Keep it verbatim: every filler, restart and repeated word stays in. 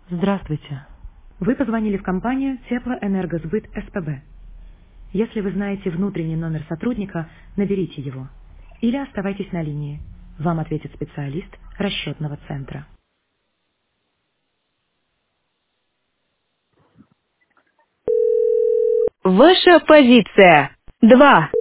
Здравствуйте. Вы позвонили в компанию Теплоэнергосбыт СПБ. Если вы знаете внутренний номер сотрудника, наберите его. Или оставайтесь на линии. Вам ответит специалист расчетного центра. Ваша позиция. Два.